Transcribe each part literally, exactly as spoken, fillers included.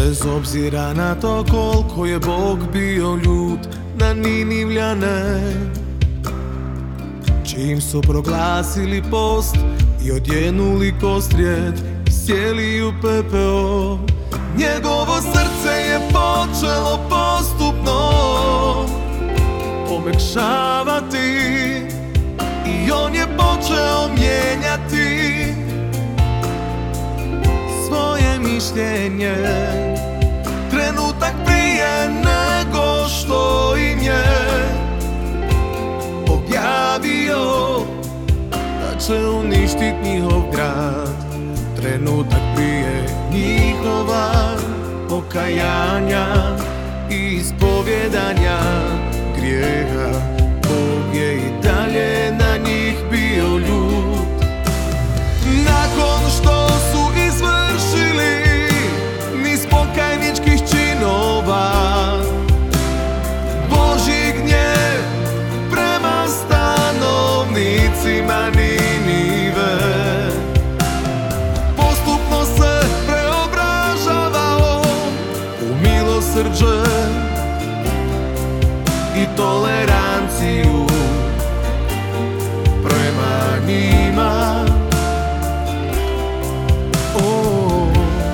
Bez obzira na to koliko je Bog bio ljut na Ninivljane, čim su proglasili post i odjenuli kostrijed, sjeli u pepeo. Njegovo srce je počelo postupno pomekšavati i on je počeo mijenjati svoje mišljenje. Trenutak prije nego što im je objavio da će uništit njihov grad. Trenutak prije njihova pokajanja i ispovjedanja grijeha, Bog je i dalje na njih bio ljut. Nakon što su izvršili niz pokajničkih činova, Božji gnjev prema stanovnicima Ninive postupno se preobražavao u milosrđe i toleranciju prema njima. Oh.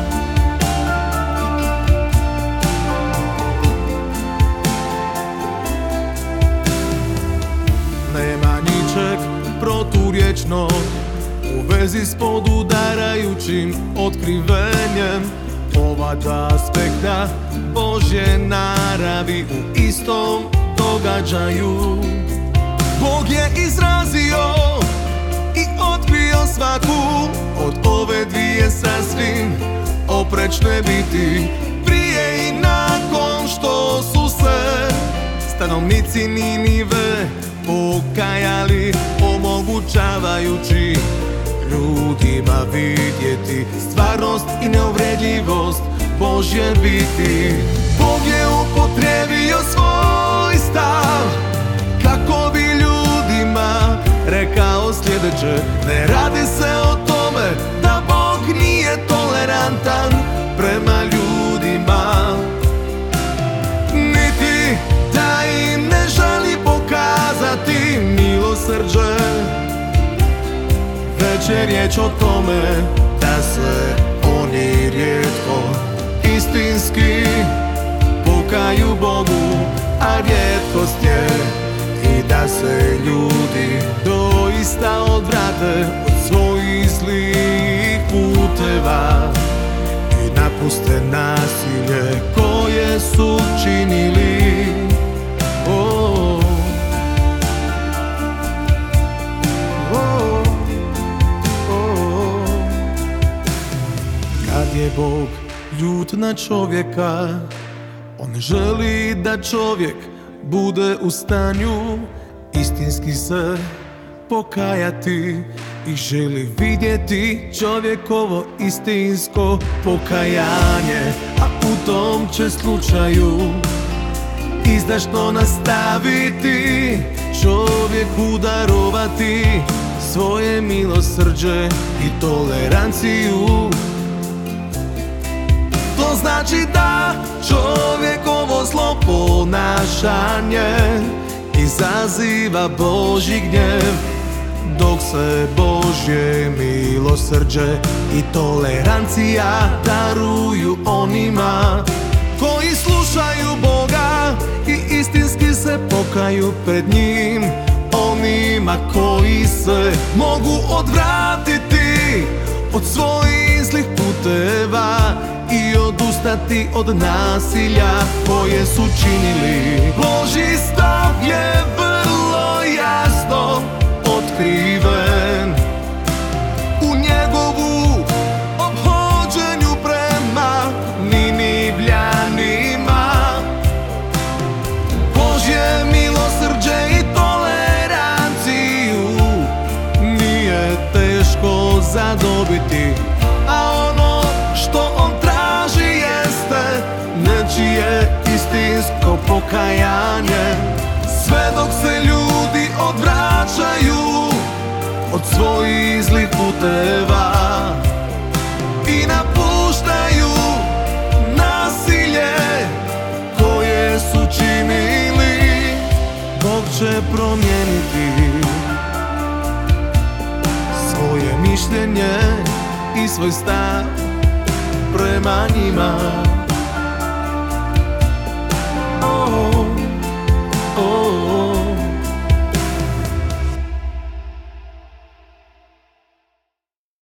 Nema ničeg proturječnog u vezi s podudarajućim otkrivenjem ova dva aspekta Božje naravi u istom događaju. Bog je izrazio i otkrio svaku od ove dvije sasvim oprečne biti. Prije i nakon što su se stanovnici Ninive pokajali, omogućavajući ljudima vidjeti stvarnost i neuvredljivost Božje biti. Bog je upotrijebio svoj stav kako bi ljudima rekao sljedeće: ne radi se o tome da Bog nije tolerantan prema ljudima, niti da im ne želi pokazati milosrđe, već je riječ o tome da se oni rijetko istinski pokaju Bogu, a rijetkost je i da se ljudi doista odvrate od svojih zlih puteva i napuste nasilje koje su činili. Oh. Oh. Oh. Kad je Bog ljut na čovjeka, on želi da čovjek bude u stanju istinski se pokajati i želi vidjeti čovjekovo istinsko pokajanje, a u tom će slučaju izdašno nastaviti čovjeku darovati svoje milosrđe i toleranciju. To znači da čovjekovo zlo ponašanje izaziva Božji gnjev, dok se Božje milosrđe i tolerancija daruju onima koji slušaju Boga i istinski se pokaju pred njim. Onima koji se mogu odvratiti od svojih zlih puteva i odustati od nasilja koje su činili. Božji stav je vrlo jasno otkriven u njegovu ophođenju prema Ninivljanima. Božje milosrđe i toleranciju nije teško zadobiti, a ono što on traži jeste nečije istinsko pokajanje. Sve dok se ljudi odvraćaju od svojih zlih puteva i napuštaju na promijeniti svoje mišljenje i svoj stav prema njima.